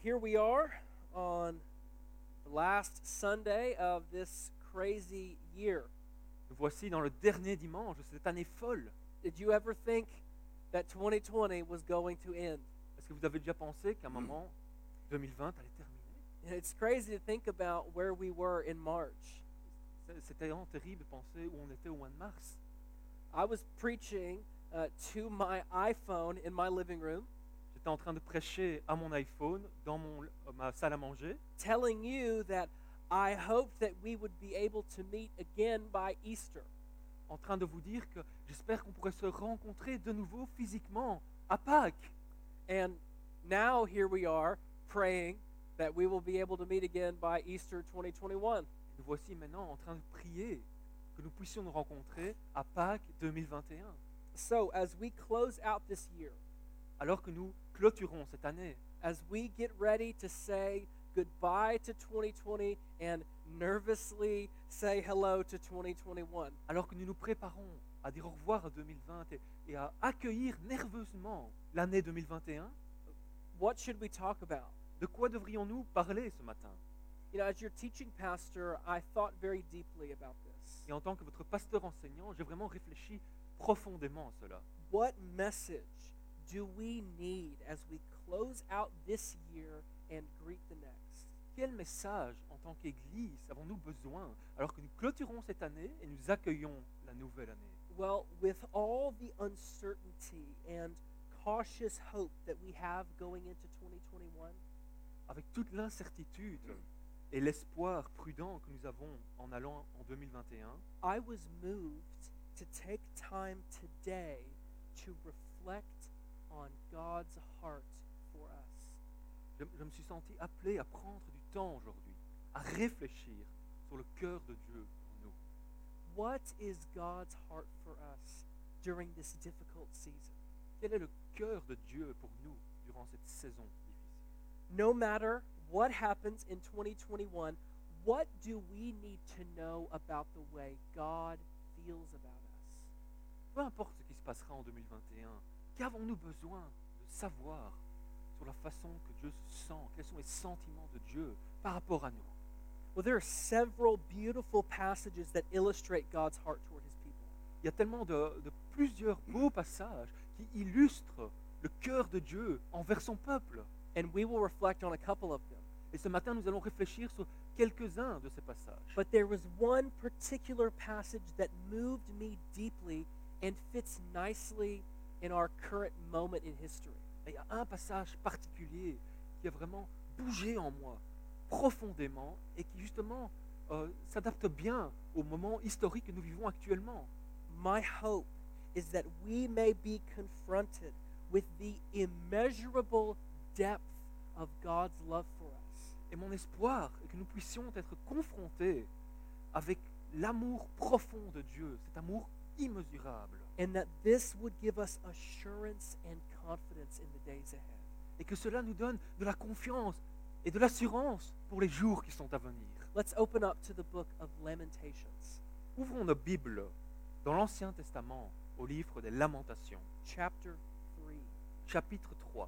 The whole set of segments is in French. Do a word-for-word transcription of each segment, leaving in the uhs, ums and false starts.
here we are on the last Sunday of this crazy year. Nous voici dans le dernier dimanche de cette année folle. Did you ever think that twenty twenty was going to end? Est-ce que vous avez déjà pensé qu'à un moment, deux mille vingt allait terminer? And it's crazy to think about where we were in March. C'est- C'était vraiment terrible de penser où on était au mois de mars. I was preaching uh, to my iPhone in my living room, J'étais en train de prêcher à mon iPhone dans mon, euh, ma salle à manger, telling you that I hoped that we would be able to meet again by Easter. en train de vous dire que j'espère qu'on pourrait se rencontrer de nouveau physiquement à Pâques. And now here we are praying that we will be able to meet again by Easter twenty twenty-one. Et nous voici maintenant en train de prier que nous puissions nous rencontrer à Pâques deux mille vingt et un. So, as we close out this year, Alors que nous clôturons cette année, as we get ready to say goodbye to twenty twenty and nervously say hello to twenty twenty-one, alors que nous nous préparons à dire au revoir à deux mille vingt et, et à accueillir nerveusement l'année deux mille vingt et un, what should we talk about? de quoi devrions-nous parler ce matin? You know, as your teaching pastor, I thought very deeply about this. Et en tant que votre pasteur enseignant, j'ai vraiment réfléchi profondément à cela. What message do we need as we close out this year and greet the next? Quel message en tant qu'Église avons-nous besoin alors que nous clôturons cette année et nous accueillons la nouvelle année? Well, with all the uncertainty and cautious hope that we have going into twenty twenty-one, Avec toute l'incertitude et l'espoir prudent que nous avons en allant en deux mille vingt et un, I was moved to take time today to reflect on God's heart for us. je, je me suis senti appelé à prendre du temps aujourd'hui, à réfléchir sur le cœur de Dieu pour nous. What is God's heart for us during this difficult season? Quel est le cœur de Dieu pour nous durant cette saison difficile? No matter what happens in twenty twenty-one, what do we need to know about the way God feels about us? Peu importe ce qui se passera en deux mille vingt et un, qu'avons-nous besoin de savoir sur la façon que Dieu se sent? Quels sont les sentiments de Dieu par rapport à nous? Well, there are several beautiful passages that illustrate God's heart toward his people. Il y a tellement de, de plusieurs beaux passages qui illustrent le cœur de Dieu envers son peuple. And we will reflect on a couple of them. Et ce matin, nous allons réfléchir sur quelques-uns de ces passages. But there was one particular passage that moved me deeply and fits nicely in our current moment in history. Et il y a un passage particulier qui a vraiment bougé en moi profondément et qui justement euh, s'adapte bien au moment historique que nous vivons actuellement. My hope is that we may be confronted with the immeasurable depth of God's love for us. Et mon espoir est que nous puissions être confrontés avec l'amour profond de Dieu, cet amour immesurable, And that this would give us assurance and confidence in the days ahead. et que cela nous donne de la confiance et de l'assurance pour les jours qui sont à venir. Let's open up to the book of Lamentations, Ouvrons nos Bibles dans l'Ancien Testament au livre des Lamentations, chapter three. chapitre trois.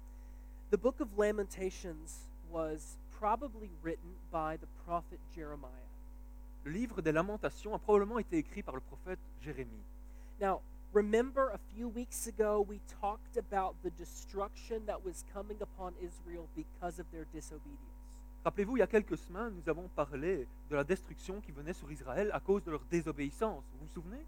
The book of Lamentations was probably written by the prophet Jeremiah. Le livre des Lamentations a probablement été écrit par le prophète Jérémie. Now, remember a few weeks ago we talked about the destruction that was coming upon Israel because of their disobedience. Rappelez-vous, il y a quelques semaines, nous avons parlé de la destruction qui venait sur Israël à cause de leur désobéissance. Vous vous souvenez?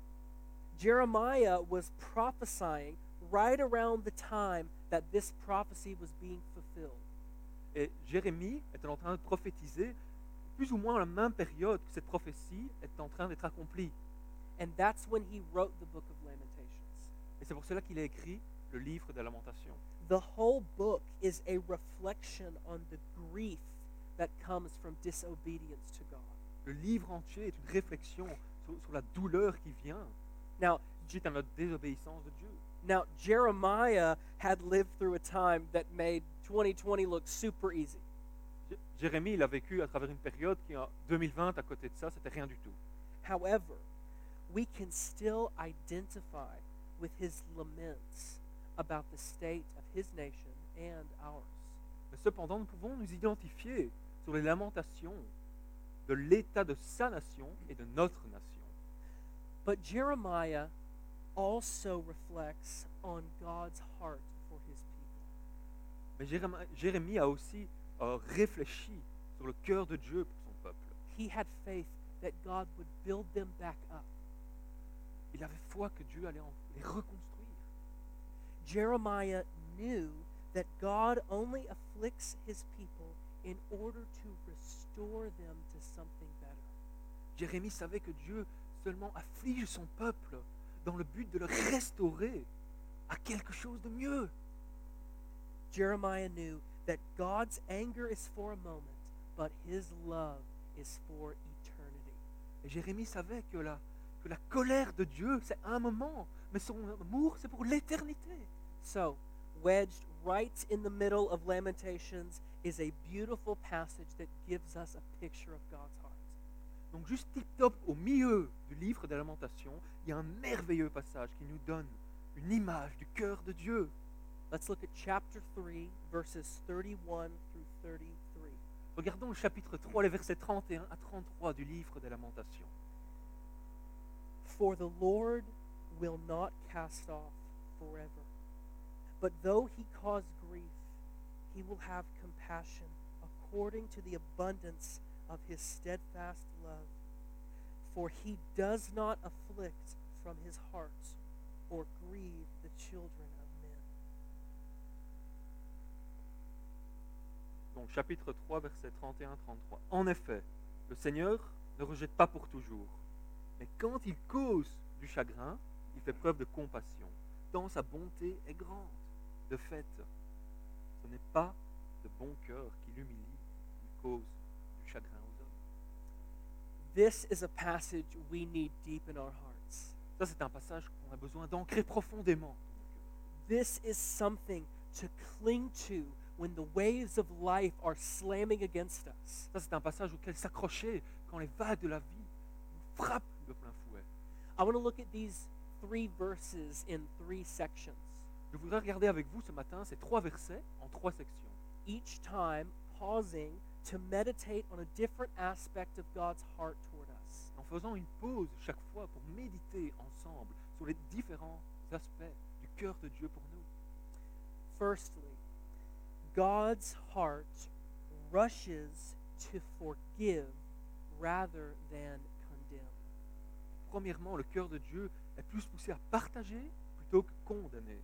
Jeremiah was prophesying right around the time that this prophecy was being fulfilled. Et Jérémie était en train de prophétiser plus ou moins à la même période que cette prophétie est en train d'être accomplie. And that's when he wrote the book of Lamentations. Et c'est pour cela qu'il a écrit le livre des Lamentations. The whole book is a reflection on the grief that comes from disobedience to God. Le livre entier est une réflexion sur, sur la douleur qui vient Now, suite à notre désobéissance de Dieu. now Jeremiah had lived through a time that made twenty twenty look super easy. Jé- Jérémie, il a vécu à travers une période qui, en deux mille vingt, à côté de ça, c'était rien du tout. However, we can still identify with his laments about the state of his nation and ours. Mais cependant, nous pouvons nous identifier sur les lamentations de l'état de sa nation et de notre nation. But Jeremiah also reflects on God's heart for his people. Mais Jérémie, Jérémie a aussi euh, réfléchi sur le cœur de Dieu pour son peuple. He had faith that God would build them back up. Il avait foi que Dieu allait en- les reconstruire. Jeremiah knew that God only afflicts his people in order to restore them to something better. Jérémie savait que Dieu seulement afflige son peuple dans le but de le restaurer à quelque chose de mieux. Jeremiah knew that God's anger is for a moment, but his love is for eternity. Et Jérémie savait que la, que la colère de Dieu, c'est un moment, mais son amour, c'est pour l'éternité. So, wedged right in the middle of Lamentations is a beautiful passage that gives us a picture of God's heart. Donc juste tip-top au milieu du livre des Lamentations, il y a un merveilleux passage qui nous donne une image du cœur de Dieu. Let's look at chapter three, verses thirty-one through thirty-three. Regardons le chapitre trois, les versets trente et un à trente-trois du livre des Lamentations. For the Lord will not cast off forever, but though he cause grief, he will have compassion according to the abundance of his steadfast love. For he does not afflict from his heart or grieve the children of men. Donc chapitre trois, versets trente et un à trente-trois. En effet, le Seigneur ne rejette pas pour toujours, mais quand il cause du chagrin, il fait preuve de compassion, tant sa bonté est grande. De fait, ce n'est pas de bon cœur qui l'humilie, il cause du chagrin aux hommes. This is a passage we need deep in our hearts. Ça, c'est un passage qu'on a besoin d'ancrer profondément dans nos cœurs. This is something to cling to when the waves of life are slamming against us. Ça, c'est un passage auquel s'accrocher quand les vagues de la vie nous frappent de plein fouet. I want to look at these three verses in three sections, Je voudrais regarder avec vous ce matin ces trois versets en trois sections. each time pausing to meditate on a different aspect of God's heart toward us. En faisant une pause chaque fois pour méditer ensemble sur les différents aspects du cœur de Dieu pour nous. Firstly, God's heart rushes to forgive rather than condemn. Premièrement, le cœur de Dieu est plus poussé à partager plutôt que condamner.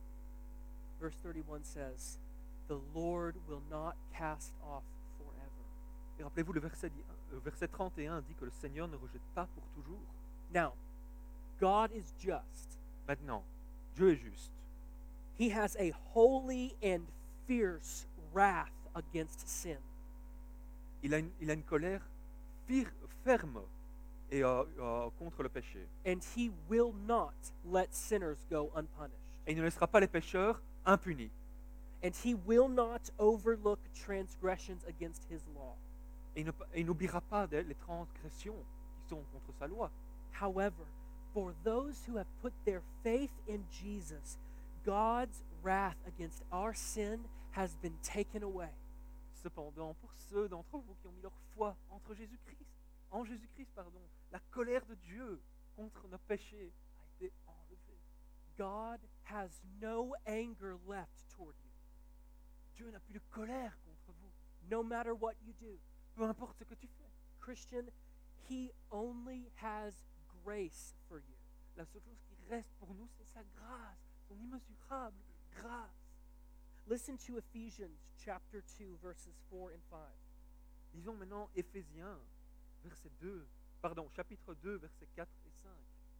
Verse thirty-one says, "The Lord will not cast off forever." Et rappelez-vous, le verset, dit- le verset trente et un dit que le Seigneur ne rejette pas pour toujours. Now, God is just. Maintenant, Dieu est juste. He has a holy and fierce wrath against sin. Il a une, il a une colère fir- ferme et, euh, euh, contre le péché. And he will not let sinners go unpunished. Et il ne laissera pas les pécheurs impunis. And he will not overlook transgressions against his law. Et il ne- et il n'oubliera pas des- les transgressions qui sont contre sa loi. However, for those who have put their faith in Jesus, God's wrath against our sin has been taken away. Cependant, pour ceux d'entre vous qui ont mis leur foi entre Jésus-Christ, en Jésus-Christ, pardon, la colère de Dieu contre nos péchés a été enlevée. God has no anger left toward you, Dieu n'a plus de colère contre vous, no matter what you do. peu importe ce que tu fais. Christian, he only has grace for you. La seule chose qui reste pour nous, c'est sa grâce, son immesurable grâce. Listen to Ephesians chapter two, verses four and five. Lisons maintenant Éphésiens, verset deux, pardon, chapitre deux, versets quatre et cinq.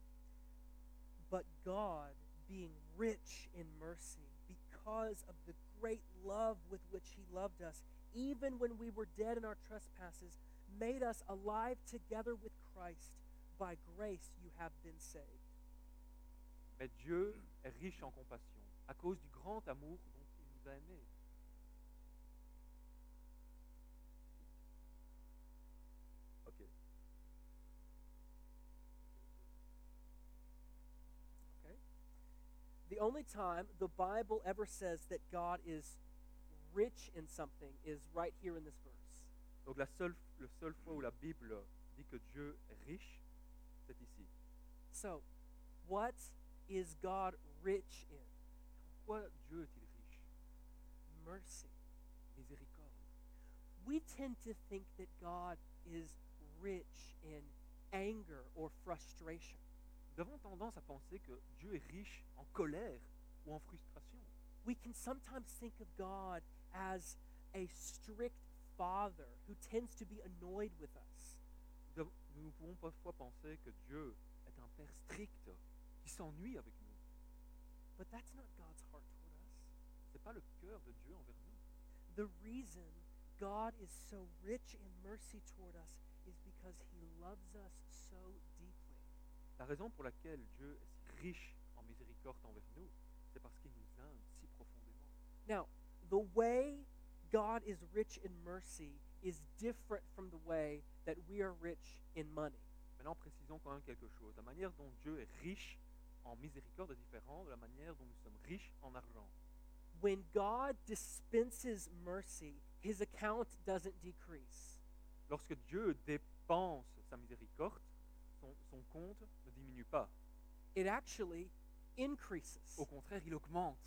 But God, being rich in mercy, because of the great love with which he loved us, even when we were dead in our trespasses, made us alive together with Christ. By grace you have been saved. Mais Dieu est riche en compassion, à cause du grand amour dont il nous a aimés. Ok. Okay? The only time the Bible ever says that God is rich in something is right here in this verse. Donc la seule, la seule fois où la Bible dit que Dieu est riche, c'est ici. So, what is God rich in? En quoi Dieu est-il riche? Mercy. Miséricorde. We tend to think that God is rich in anger or frustration. Nous avons tendance à penser que Dieu est riche en colère ou en frustration. We can sometimes think of God as a strict father who tends to be annoyed with us. Nous, avons- nous pouvons parfois penser que Dieu est un Père strict qui s'ennuie avec nous. But that's not God's heart toward us. Ce n'est pas le cœur de Dieu envers nous. The reason God is so rich in mercy toward us is because he loves us so deeply. La raison pour laquelle Dieu est si riche en miséricorde envers nous, c'est parce qu'il nous aime si profondément. Now, the way God is rich in mercy is different from the way that we are rich in money. Maintenant, précisons quand même quelque chose. La manière dont Dieu est riche en miséricorde est différente de la manière dont nous sommes riches en argent. When God dispenses mercy, his account doesn't decrease. Lorsque Dieu dépense sa miséricorde, son, son compte ne diminue pas. It actually increases. Au contraire, il augmente.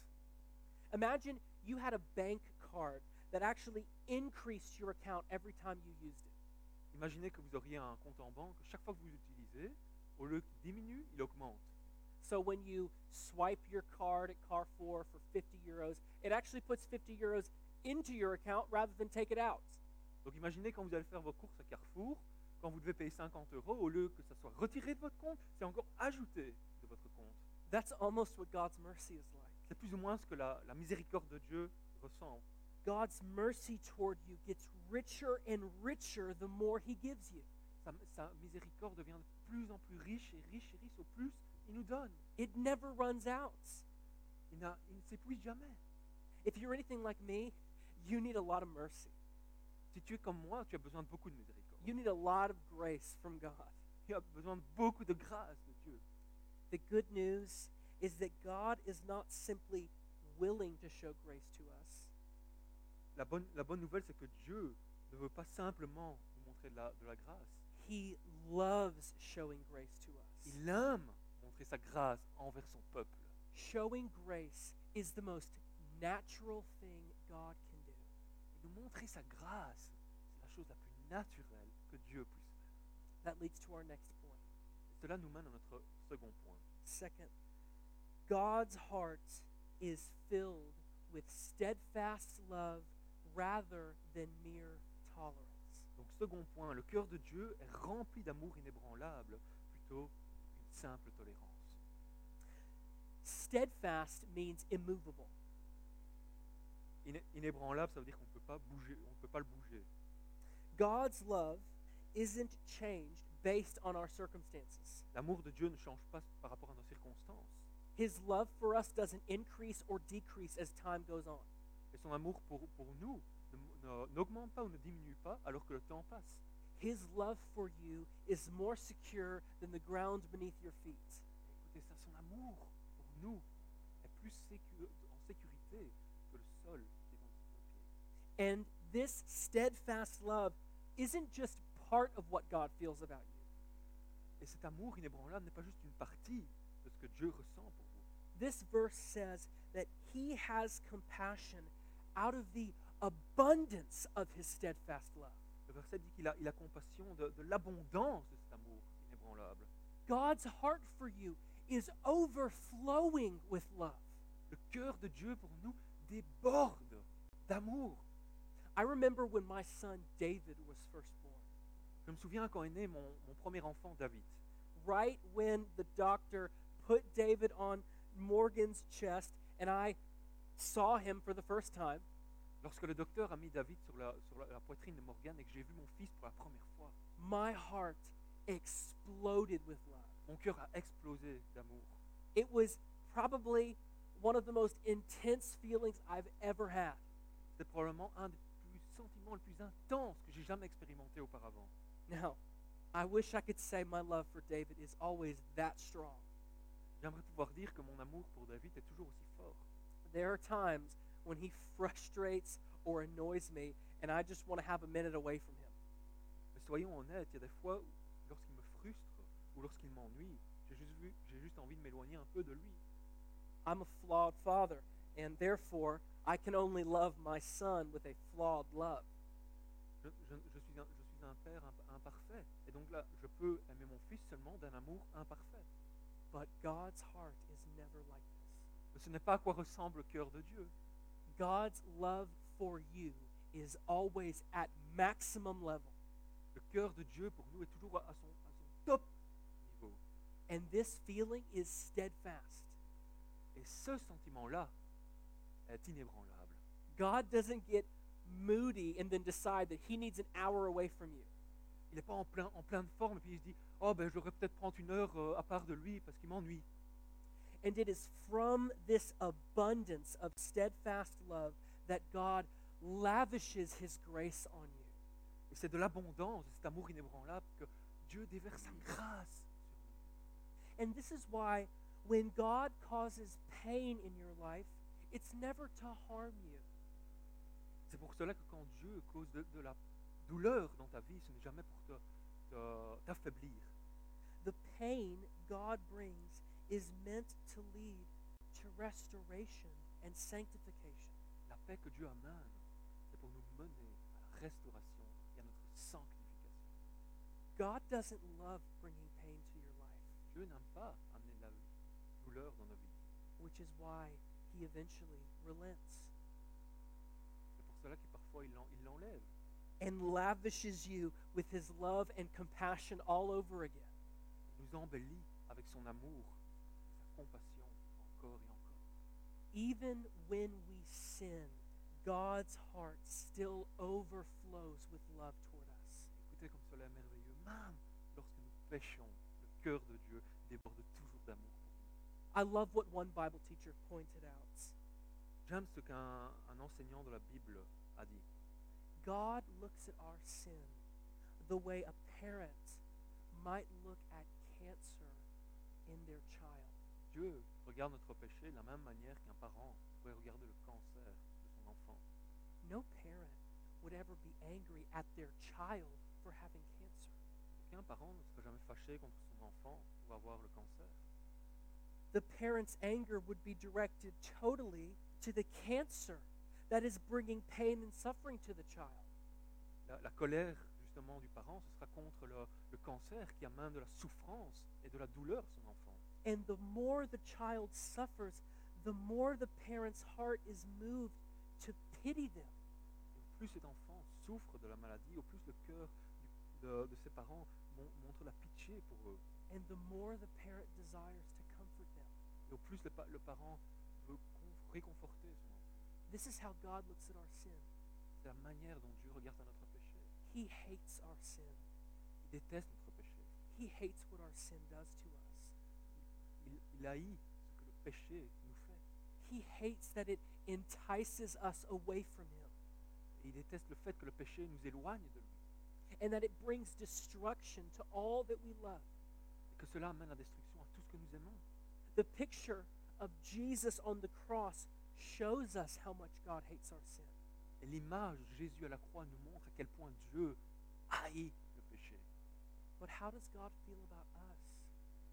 Imagine you had a bank card that actually increased your account every time you used it. Imaginez que vous auriez un compte en banque, chaque fois que vous l'utilisez, au lieu qu'il diminue, il augmente. So when you swipe your card at Carrefour for fifty euros, it actually puts fifty euros into your account rather than take it out. Donc imaginez quand vous allez faire vos courses à Carrefour, quand vous devez payer cinquante euros, au lieu que ça soit retiré de votre compte, c'est encore ajouté de votre compte. That's almost what God's mercy is like. C'est plus ou moins ce que la, la miséricorde de Dieu ressemble. God's mercy toward you gets richer and richer the more he gives you. Sa, sa miséricorde devient de plus en plus riche et riche et riche au plus il nous donne. It never runs out. Il, n'a- il ne s'épuise jamais. If you're anything like me, you need a lot of mercy. Si tu es comme moi, tu as besoin de beaucoup de miséricorde. You need a lot of grace from God. Tu as besoin de beaucoup de grâce de Dieu. The good news is that God is not simply willing to show grace to us. La bonne, la bonne nouvelle, c'est que Dieu ne veut pas simplement nous montrer de la, de la grâce. He loves showing grace to us. Il aime montrer sa grâce envers son peuple. Showing grace is the most natural thing God can do. Et nous montrer sa grâce, c'est la chose la plus naturelle que Dieu puisse faire. That leads to our next point. Et cela nous mène à notre second point. Second, God's heart is filled with steadfast love rather than mere tolerance. Donc second point, le cœur de Dieu est rempli d'amour inébranlable plutôt qu'une simple tolérance. Steadfast means immovable. Iné- Inébranlable, ça veut dire qu'on ne peut pas bouger, on ne peut pas le bouger. God's love isn't changed based on our circumstances. L'amour de Dieu ne change pas par rapport à nos circonstances. His love for us doesn't increase or decrease as time goes on. Et son amour pour, pour nous ne- ne- n'augmente pas ou ne diminue pas alors que le temps passe. His love for you is more secure than the ground beneath your feet. Et écoutez ça, son amour pour nous est plus sécu- en sécurité que le sol qui est en dessous de nos pieds. And this steadfast love isn't just part of what God feels about you. Et cet amour inébranlable n'est pas juste une partie de ce que Dieu ressent pour vous. This verse says that he has compassion out of the abundance of his steadfast love. Le verset dit qu'il a, il a compassion de, de l'abondance de cet amour inébranlable. God's heart for you is overflowing with love. Le cœur de Dieu pour nous déborde d'amour. I remember when my son David was first born. Je me souviens quand est né mon, mon premier enfant, David. Right when the doctor put David on Morgan's chest and I saw him for the first time, Lorsque le docteur a mis David sur la, sur la, la poitrine de Morgan et que j'ai vu mon fils pour la première fois, my heart exploded with love. mon cœur a explosé d'amour. It was probably one of the most intense feelings I've ever had. C'était probablement un des plus, sentiments les plus intenses que j'ai jamais expérimenté auparavant. Now, I wish I could say my love for David is always that strong. J'aimerais pouvoir dire que mon amour pour David est toujours aussi fort. There are times when he frustrates or annoys me, and I just want to have a minute away from him. Mais soyons honnêtes, il y a des fois où, lorsqu'il me frustre ou lorsqu'il m'ennuie, j'ai juste, vu- j'ai juste envie de m'éloigner un peu de lui. I'm a flawed father, and therefore I can only love my son with a flawed love. Je, je- je suis, un, je suis un père imp- imparfait. Et donc là, je peux aimer mon fils seulement d'un amour imparfait. But God's heart is never like this. Mais ce n'est pas à quoi ressemble le cœur de Dieu. God's love for you is always at maximum level. Le cœur de Dieu pour nous est toujours à son, à son top niveau. And this feeling is steadfast. Et ce sentiment-là est inébranlable. God doesn't get moody and then decide that he needs an hour away from you. Il n'est pas en, plein, en pleine forme et puis il se dit « Oh, ben je devrais peut-être prendre une heure euh, à part de lui parce qu'il m'ennuie. » And it is from this abundance of steadfast love that God lavishes his grace on you. Et c'est de l'abondance, de cet amour inébranlable que Dieu déverse sa grâce sur nous. And this is why when God causes pain in your life, it's never to harm you. C'est pour cela que quand Dieu cause de, de la douleur dans ta vie, ce n'est jamais pour te, te- t'affaiblir. The pain God brings is meant to lead to restoration and sanctification. La paix que Dieu amène, c'est pour nous mener à la restauration et à notre sanctification. God doesn't love bringing pain to your life, Dieu n'aime pas amener de la douleur dans nos vies. which is why he eventually relents C'est pour cela que parfois il l'en- il l'enlève. and lavishes you with his love and compassion all over again. Il nous embellit avec son amour, sa compassion, encore et encore. Even when we sin, God's heart still overflows with love toward us. Écoutez comme cela est merveilleux. Même lorsque nous péchons, le cœur de Dieu déborde toujours d'amour pour nous. I love what one Bible teacher pointed out. J'aime ce qu'un un enseignant de la Bible a dit. God looks at our sin the way a parent might look at cancer in their child. Dieu regarde notre péché de la même manière qu'un parent pourrait regarder le cancer de son enfant. No parent would ever be angry at their child for having cancer. Aucun parent ne serait jamais fâché contre son enfant pour avoir le cancer. The parent's anger would be directed totally to the cancer that is bringing pain and suffering to the child. La, la colère, justement, du parent, ce sera contre le, le cancer qui amène de la souffrance et de la douleur à son enfant. And the more the child suffers, the more the parent's heart is moved to pity them. Et au plus cet enfant souffre de la maladie, au plus le cœur du- de, de ses parents mon- montre la pitié pour eux. And the more the parent desires to comfort them. Et au plus le, pa- le parent veut con- réconforter son enfant. This is how God looks at our sin. C'est la manière dont Dieu regarde à notre péché. He hates our sin. Il déteste notre péché. He hates what our sin does to us. Il, il haït ce que le péché nous fait. He hates that it entices us away from Him Et il déteste le fait que le péché nous éloigne de lui. and that it brings destruction to all that we love. Et que cela amène la destruction à tout ce que nous aimons. The picture of Jesus on the cross shows us how much God hates our sin. Et l'image de Jésus à la croix nous montre à quel point Dieu haït le péché. But how does God feel about us?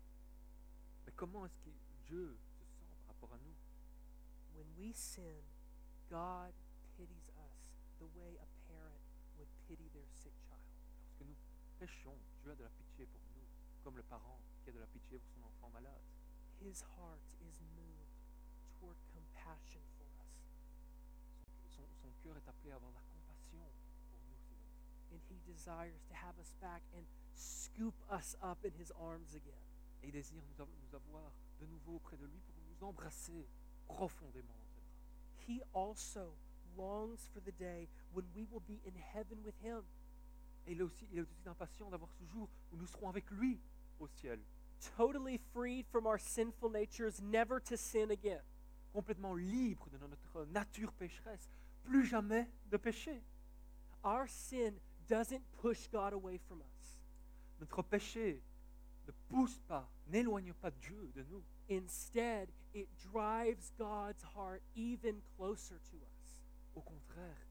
Mais comment est-ce que Dieu se sent par rapport à nous? When we sin, God pities us the way a parent would pity their sick child. Lorsque nous péchons, Dieu a de la pitié pour nous, comme le parent qui a de la pitié pour son enfant malade. His heart is moved toward compassion for us, Son, son- son cœur est appelé à avoir de la compassion pour nous, ses enfants. and He desires to have us back and scoop us up in His arms again. Et il désire nous, av- nous avoir de nouveau auprès de lui pour nous embrasser profondément dans ses bras. He also longs for the day when we will be in heaven with Him, Et il est aussi, il est aussi impatient d'avoir ce jour où nous serons avec lui au ciel, totally freed from our sinful natures, never to sin again. complètement libre de notre nature pécheresse, plus jamais de péché. Our sin doesn't push God away from us. Notre péché ne pousse pas, n'éloigne pas Dieu de nous. Instead, it drives God's heart even closer to us. Au contraire,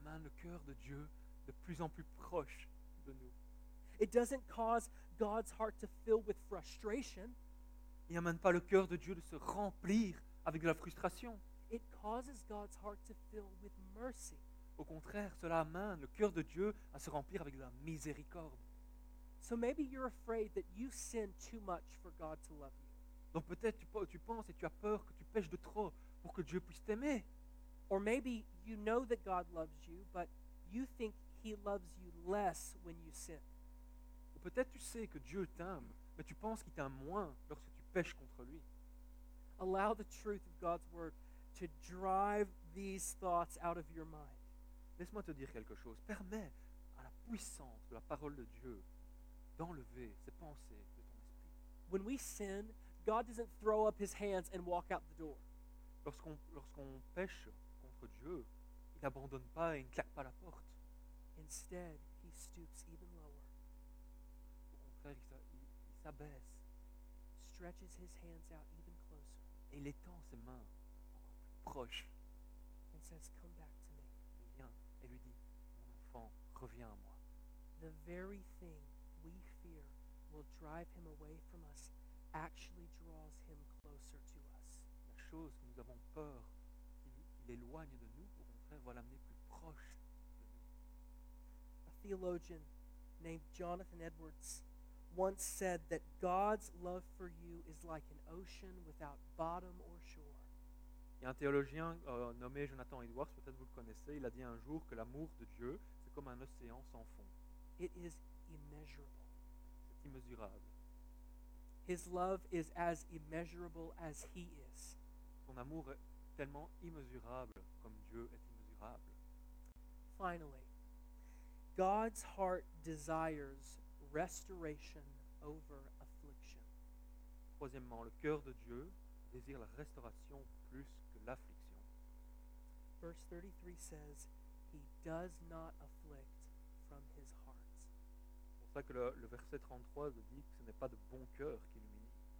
amène le cœur de Dieu de plus en plus proche de nous. It doesn't cause God's heart to fill with frustration. Il n'amène pas le cœur de Dieu de se remplir avec de la frustration. It causes God's heart to fill with mercy. Au contraire, cela amène le cœur de Dieu à se remplir avec de la miséricorde. So maybe you're afraid that you sin too much for God to love you. Donc peut-être tu, tu penses et tu as peur que tu pêches de trop pour que Dieu puisse t'aimer. Or maybe you know that God loves you, but you think he loves you less when you sin. Ou peut-être tu sais que Dieu t'aime, mais tu penses qu'il t'aime moins lorsque tu pêches contre lui. Allow the truth of God's word to drive these thoughts out of your mind. Laisse-moi te dire quelque chose. Permets à la puissance de la parole de Dieu d'enlever ces pensées de ton esprit. When we sin, God doesn't throw up his hands and walk out the door. Lorsqu'on lorsqu'on pêche contre Dieu, il n'abandonne pas et il ne claque pas la porte. Instead, he stoops even lower, Au contraire, il s'a- il- il s'abaisse stretches his hands out even closer, et il étend ses mains encore plus proches and says, "Come back to me." et vient et lui dit, mon enfant, reviens à moi. The very thing we fear will drive him away from us actually draws him closer to us. La chose que nous avons peur qu'il qu'il éloigne de nous, au contraire, va l'amener plus proche de nous. A theologian named Jonathan Edwards once said that God's love for you is like an ocean without bottom or shore. Il y a un théologien euh, nommé Jonathan Edwards, peut-être vous le connaissez, il a dit un jour que l'amour de Dieu, c'est comme un océan sans fond. It is immeasurable. C'est immesurable. His love is as immeasurable as he is. Son amour est tellement immesurable comme Dieu est immesurable. Finally, God's heart desires restoration over affliction. Troisièmement, le cœur de Dieu désire la restauration plus que l'affliction. Verse thirty-three says, "He does not afflict from his heart." C'est pour ça que le, le verset trente-trois dit que ce n'est pas de bon cœur qui l'humilie.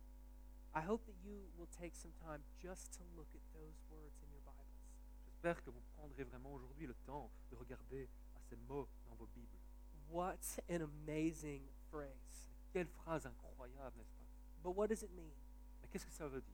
I hope that you will take some time just to look at those words in your Bibles. J'espère que vous prendrez vraiment aujourd'hui le temps de regarder à ces mots dans vos Bibles. What an amazing phrase. Quelle phrase incroyable, n'est-ce pas? But what does it mean? Mais qu'est-ce que ça veut dire?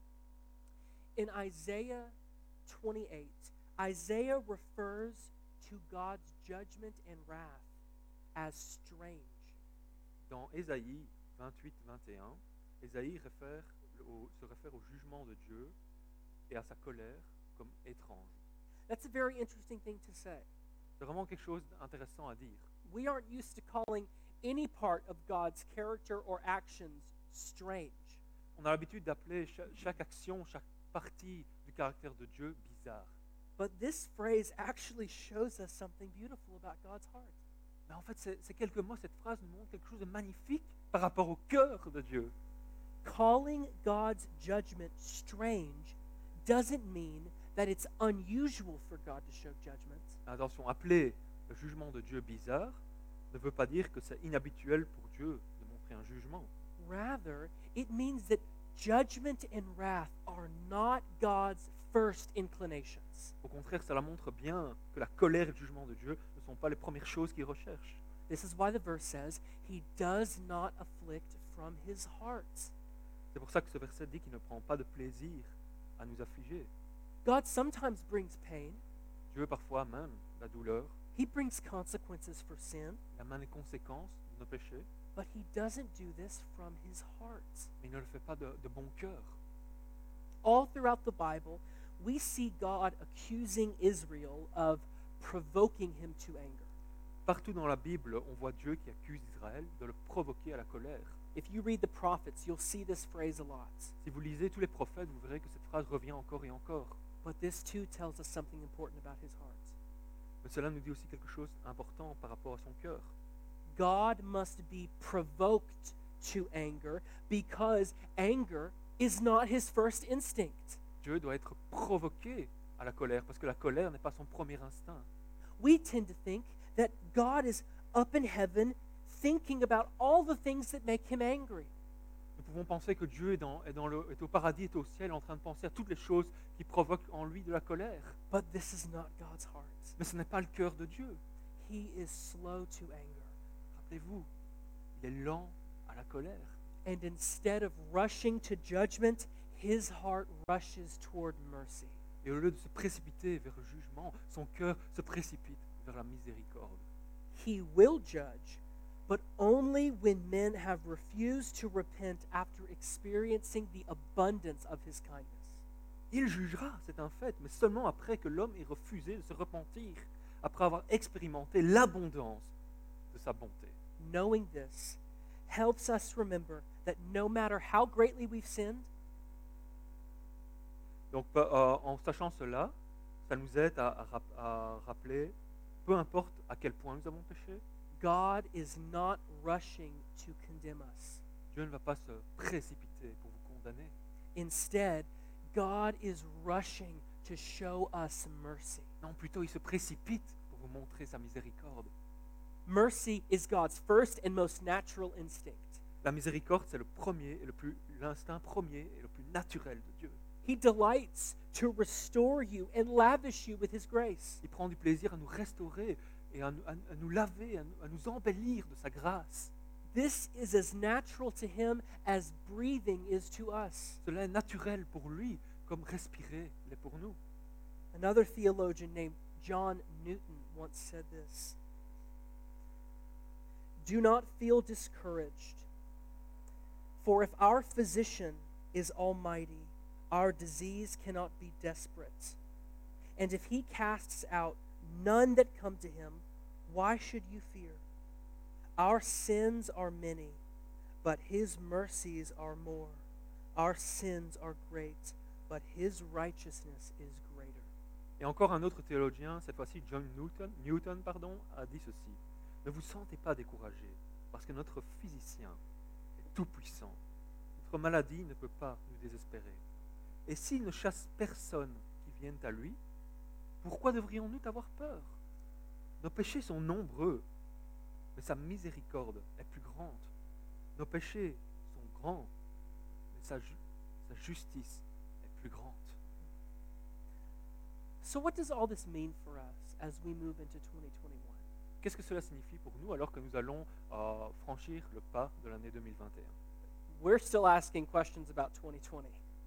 In Isaiah twenty-eight, Isaiah refers to God's judgment and wrath as strange. Dans Ésaïe vingt-huit vingt et un, Ésaïe réfère au- se réfère au jugement de Dieu et à sa colère comme étrange. That's a very interesting thing to say. C'est vraiment quelque chose d'intéressant à dire. We aren't used to calling any part of God's character or actions strange. On a l'habitude d'appeler cha- chaque action, chaque partie du caractère de Dieu bizarre. But this phrase actually shows us something beautiful about God's heart. Mais en fait, ces ces quelques mots, cette phrase nous montre quelque chose de magnifique par rapport au cœur de Dieu. Calling God's judgment strange doesn't mean that it's unusual for God to show judgment. Attention, appeler le jugement de Dieu bizarre ne veut pas dire que c'est inhabituel pour Dieu de montrer un jugement. Rather, it means that judgment and wrath are not God's first inclinations. Au contraire, cela montre bien que la colère et le jugement de Dieu ne sont pas les premières choses qu'il recherche. This is why the verse says, "He does not afflict from his heart." C'est pour ça que ce verset dit qu'il ne prend pas de plaisir à nous affliger. God sometimes brings pain. Dieu parfois amène la douleur, He brings consequences for sin, il amène les conséquences de nos péchés, but he doesn't do this from his heart. mais il ne le fait pas de, de bon cœur. All throughout the Bible, we see God accusing Israel of provoking him to anger. Partout dans la Bible, on voit Dieu qui accuse Israël de le provoquer à la colère. If you read the prophets, you'll see this phrase a lot. Si vous lisez tous les prophètes, vous verrez que cette phrase revient encore et encore. But this too tells us something important about his heart. Mais cela nous dit aussi quelque chose d'important par rapport à son cœur. God must be provoked to anger because anger is not his first instinct. Dieu doit être provoqué à la colère parce que la colère n'est pas son premier instinct. We tend to think that God is up in heaven thinking about all the things that make him angry. Nous Nous pouvons penser que Dieu est, dans, est, dans le, est au paradis, est au ciel, en train de penser à toutes les choses qui provoquent en lui de la colère. But this is not God's heart. Mais ce n'est pas le cœur de Dieu. He is slow to anger. Rappelez-vous, il est lent à la colère. And instead of rushing to judgment, his heart rushes toward mercy. Et au lieu de se précipiter vers le jugement, son cœur se précipite vers la miséricorde. He will judge, but only when men have refused to repent after experiencing the abundance of his kindness. Il jugera, c'est un fait, mais seulement après que l'homme ait refusé de se repentir, après avoir expérimenté l'abondance de sa bonté. Knowing this helps us remember that no matter how greatly we've sinned, Donc, euh, en sachant cela, ça nous aide à, à rap- à rappeler, peu importe à quel point nous avons péché, God is not rushing to condemn us. Dieu ne va pas se précipiter pour vous condamner. Instead, God is rushing to show us mercy. Non, plutôt, il se précipite pour vous montrer sa miséricorde. Mercy is God's first and most natural instinct. La miséricorde, c'est le premier et le plus, l'instinct premier et le plus naturel de Dieu. He delights to restore you and lavish you with his grace. Il prend du plaisir à nous restaurer et à nous, à- à nous laver, à nous, à nous embellir de sa grâce. This is as natural to him as breathing is to us. Cela est naturel pour lui, comme respirer l'est pour nous. Another theologian named John Newton once said this: "Do not feel discouraged, for if our physician is almighty, our disease cannot be desperate. And if he casts out none that come to him, why should you fear? Our sins are many, but his mercies are more. Our sins are great, but his righteousness is greater." Et encore un autre théologien, cette fois-ci John Newton, Newton pardon, a dit ceci. Ne vous sentez pas découragés, parce que notre physicien est tout-puissant. Notre maladie ne peut pas nous désespérer. Et s'il ne chasse personne qui vienne à lui, pourquoi devrions-nous avoir peur? Nos péchés sont nombreux, mais sa miséricorde est plus grande. Nos péchés sont grands, mais sa, ju- sa justice est plus grande. So, what does all this mean for us as we move into twenty twenty-one? Qu'est-ce que cela signifie pour nous alors que nous allons euh, franchir le pas de l'année deux mille vingt et un? We're still asking questions about twenty twenty.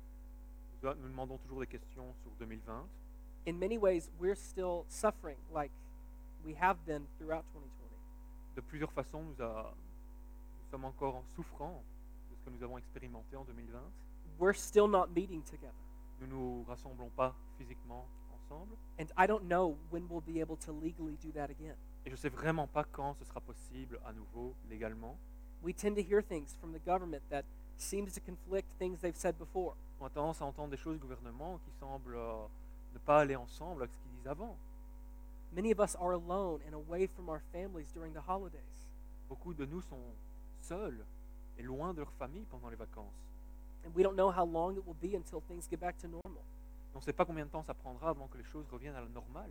Nous, nous demandons toujours des questions sur deux mille vingt. In many ways, we're still suffering like we have been throughout twenty twenty. De plusieurs façons, nous, a- nous sommes encore en souffrant de ce que nous avons expérimenté en deux mille vingt. We're still not meeting together. Nous ne nous rassemblons pas physiquement ensemble. And I don't know when we'll be able to legally do that again. Et je ne sais vraiment pas quand ce sera possible à nouveau légalement. We tend to hear things from the government that seems to conflict things they've said before. On a tendance à entendre des choses du gouvernement qui semblent euh, ne pas aller ensemble avec ce qu'ils disent avant. Many of us are alone and away from our families during the holidays. Beaucoup de nous sont seuls et loin de leur famille pendant les vacances. And we don't know how long it will be until things get back to normal. On ne sait pas combien de temps ça prendra avant que les choses reviennent à la normale.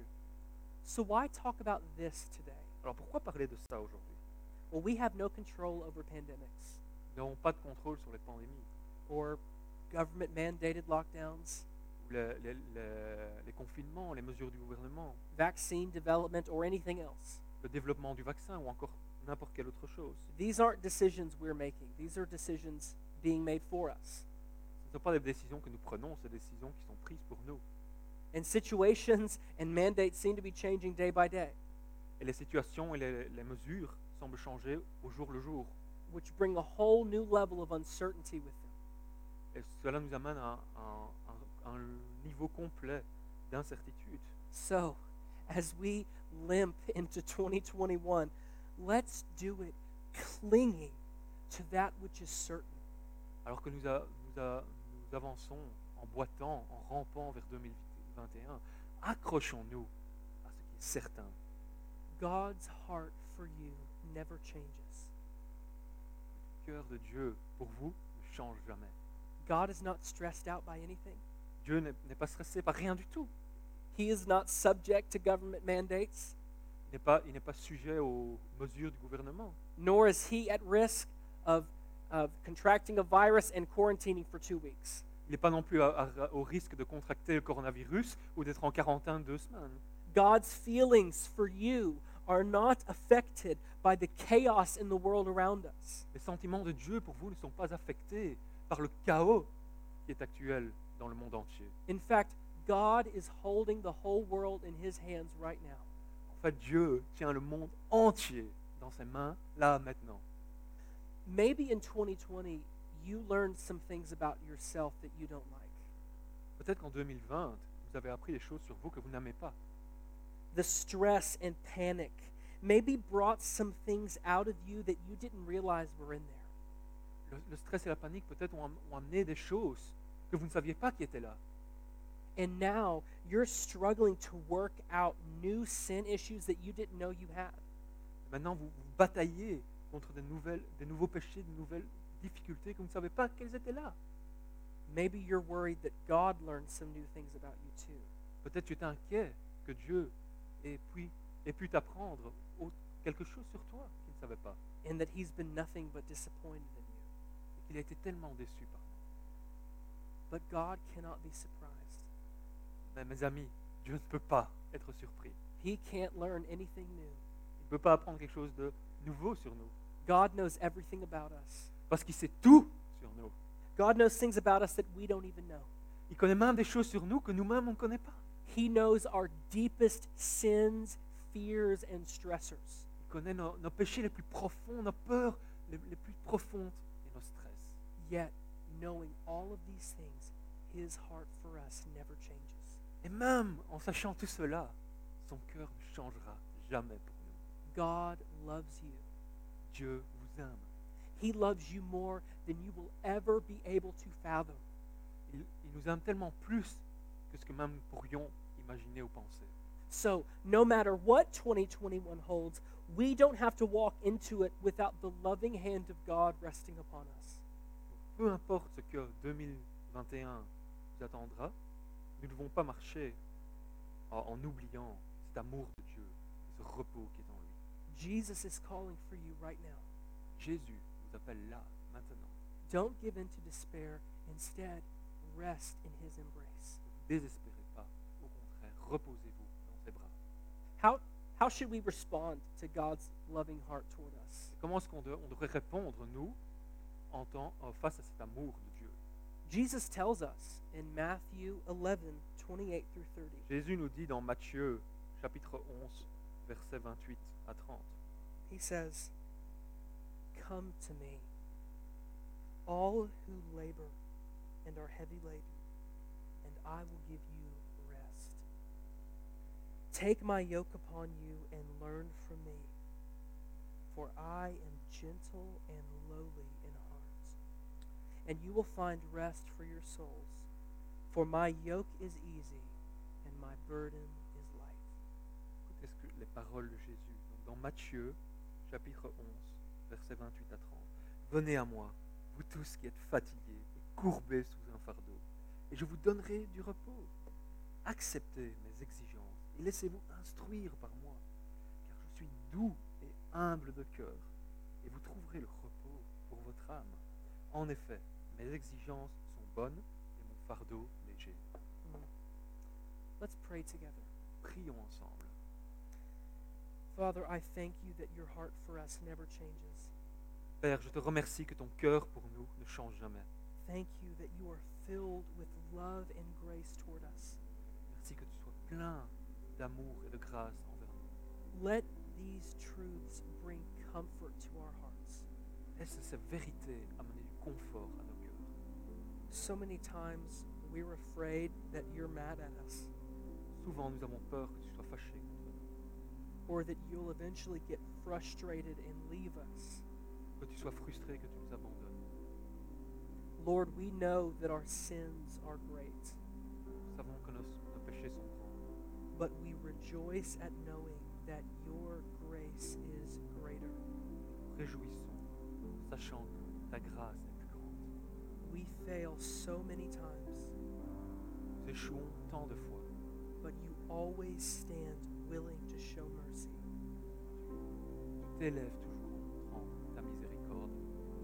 So why talk about this today? Alors pourquoi parler de ça aujourd'hui? Well, we have no control over pandemics Nous n'avons pas de contrôle sur les pandémies, or government mandated lockdowns, ou les, les- les- les confinements, les mesures du gouvernement, vaccine development, or anything else. le développement du vaccin ou encore n'importe quelle autre chose. These aren't decisions we're making. These are decisions being made for us. Ce ne sont pas des décisions que nous prenons, c'est des décisions qui sont prises pour nous. And situations and mandates seem to be changing day by day, Et les situations et les, les mesures semblent changer au jour le jour. which bring a whole new level of uncertainty with them. Et cela nous amène à un, un- un niveau complet d'incertitude. So, as we limp into twenty twenty-one, let's do it clinging to that which is certain. Alors que nous, a- nous, a- nous avançons en boitant, en rampant vers deux mille vingt et un, accrochons-nous à ce qui est certain. God's heart for you never changes. Le cœur de Dieu pour vous ne change jamais. God is not stressed out by anything. Dieu n'est n'est pas stressé par rien du tout. He is not subject to government mandates, Il n'est pas, il n'est pas sujet aux mesures du gouvernement. nor is he at risk of of contracting a virus and quarantining for two weeks. Il n'est pas non plus à- à- au risque de contracter le coronavirus ou d'être en quarantaine deux semaines. God's feelings for you are not affected by the chaos in the world around us. Les sentiments de Dieu pour vous ne sont pas affectés par le chaos qui est actuel dans le monde entier. In fact, God is holding the whole world in his hands right now. En fait, Dieu tient le monde entier dans ses mains, là, maintenant. Maybe in twenty twenty, you learned some things about yourself that you don't like. Peut-être qu'en deux mille vingt, vous avez appris des choses sur vous que vous n'aimez pas. The stress and panic maybe brought some things out of you that you didn't realize were in there. Le, le stress et la panique peut-être ont, am- ont amené des choses que vous ne saviez pas qui étaient là. And now you're struggling to work out new sin issues that you didn't know you had. Maintenant, vous, vous bataillez contre des, nouvelles, des nouveaux péchés, de nouvelles difficultés que vous ne savez pas qu'elles étaient là. Maybe you're worried that God learned some new things about you too. Peut-être tu es inquiet que Dieu ait pu, ait pu t'apprendre au- quelque chose sur toi qu'il ne savait pas. And that he's been nothing but disappointed in you. Et qu'il a été tellement déçu par nous. But God cannot be surprised. Mais mes amis, Dieu ne peut pas être surpris. He can't learn anything new. Il ne peut pas apprendre quelque chose de nouveau sur nous. God knows everything about us. Parce qu'il sait tout sur nous. God knows things about us that we don't even know. Il connaît même des choses sur nous que nous-mêmes on ne connaît pas. He knows our deepest sins, fears, and stressors. Il connaît nos, nos péchés les plus profonds, nos peurs les, les plus profondes et nos stress. Yet, knowing all of these things, his heart for us never changes. Et même en sachant tout cela, son cœur ne changera jamais pour nous. God loves you. Dieu vous aime. He loves you more than you will ever be able to fathom. Il, il nous aime tellement plus que ce que même nous pourrions imaginer ou penser. So, no matter what twenty twenty-one holds, we don't have to walk into it without the loving hand of God resting upon us. Peu importe ce que deux mille vingt et un nous attendra, nous ne devons pas marcher en, en oubliant cet amour de Dieu, ce repos qui est en lui. Jesus is calling for you right now. Jésus nous appelle là, maintenant. Don't give in to despair. Instead, rest in his embrace. Ne vous désespérez pas, au contraire, reposez-vous dans ses bras. How, how should we respond to God's loving heart toward us? Et comment est-ce qu'on de- on devrait répondre, nous, en temps, euh, face à cet amour de Dieu? Jesus tells us in Matthew eleven, twenty-eight through thirty. Jésus nous dit dans Matthieu, chapitre onze, versets vingt-huit à trente. He says, "Come to me, all who labor and are heavy laden, and I will give you rest. Take my yoke upon you and learn from me, for I am gentle and lowly in heart, and you will find rest for your souls. For my yoke is easy and my burden is light." Écoutez ce que- les paroles de Jésus. Donc, dans Matthieu, chapitre onze, versets vingt-huit à trente. Venez à moi, vous tous qui êtes fatigués et courbés sous un fardeau, et je vous donnerai du repos. Acceptez mes exigences et laissez-vous instruire par moi, car je suis doux et humble de cœur, et vous trouverez le repos pour votre âme. En effet, mes exigences sont bonnes et mon fardeau léger. Mm. Let's pray together. Prions ensemble. Father, I thank you that your heart for us never changes. Père, je te remercie que ton cœur pour nous ne change jamais. Thank you that you are filled with love and grace toward us. Merci que tu sois plein d'amour et de grâce envers nous. Let these truths bring comfort to our hearts. Laisse ces vérités amener du confort à nos cœurs. So many times we're afraid that you're mad at us, Souvent, nous avons peur que tu sois fâché contre nous, or that you'll eventually get frustrated and leave us. que tu sois frustré, que tu nous abandonnes. Lord, we know that our sins are great, Nous savons que nos, nos péchés sont grands, but we rejoice at knowing that your grace is greater. nous réjouissons en sachant que ta grâce est plus grande. We fail so many times, Nous échouons tant de fois, but you always stand willing to show mercy. tu t'élèves toujours en montrant ta miséricorde.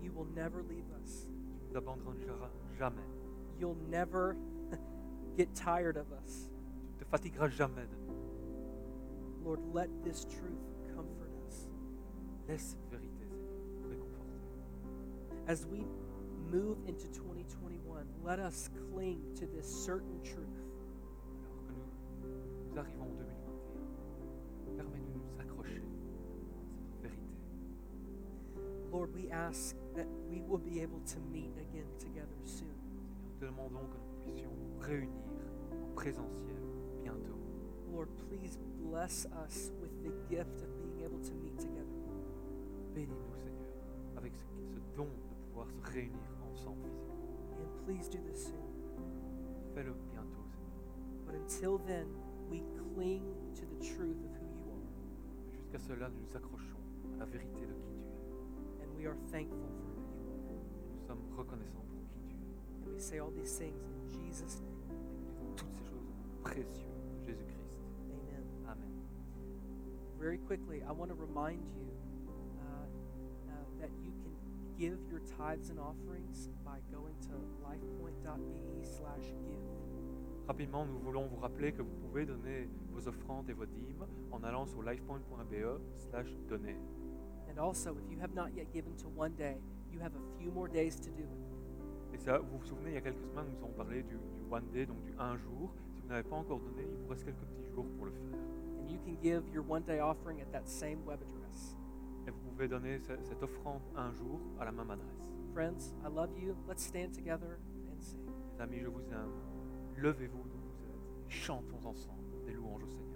you will never leave us. Tu nous abandonneras jamais. You'll never get tired of us. Tu ne te fatigueras jamais de nous. Lord, let this truth comfort us. Laisse cette vérité, Seigneur, nous réconforter. As we move into twenty twenty-one, let us cling to this certain truth. Alors que nous, nous arrivons en deux mille vingt et un, permets-nous de nous accrocher à cette vérité. Lord, we ask that we will be able to meet again together soon. Seigneur, nous te demandons que nous puissions nous réunir en présentiel bientôt. Lord, please bless us with the gift of being able to meet together. Bénis-nous, Seigneur, avec ce, ce don de pouvoir se réunir ensemble physiquement. And please do this soon. Fais-le bientôt, Seigneur. But until then, we cling to the truth of who you are. Mais jusqu'à cela, nous nous accrochons à la vérité de qui tu es. And we are thankful for who you are. Et nous sommes reconnaissants pour qui tu es. And we say all these things in Jesus' name. Et nous disons toutes ces choses précieuses de Jésus-Christ. Amen. Amen. Very quickly, I want to remind you uh, uh, that you can give your tithes and offerings by going to lifepoint.be slash give. Rapidement, nous voulons vous rappeler que vous pouvez donner vos offrandes et vos dîmes en allant sur lifepoint.be slash donner. And also, if you have not yet given to one day, you have a few more days to do it. Et ça, vous vous souvenez, il y a quelques semaines, nous avons parlé du, du one day, donc du un jour. Si vous n'avez pas encore donné, il vous reste quelques petits jours pour le faire. And you can give your one day offering at that same web address. Et vous pouvez donner ce- cette offrande un jour à la même adresse. Friends, I love you. Let's stand together and sing. Les amis, je vous aime. Levez-vous d'où vous êtes. Chantons ensemble des louanges au Seigneur.